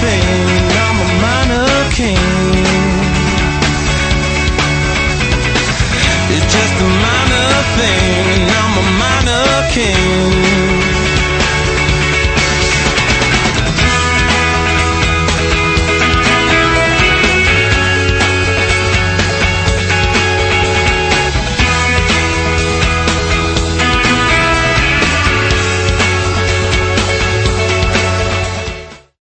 thing, and I'm a minor king. It's just a minor thing, and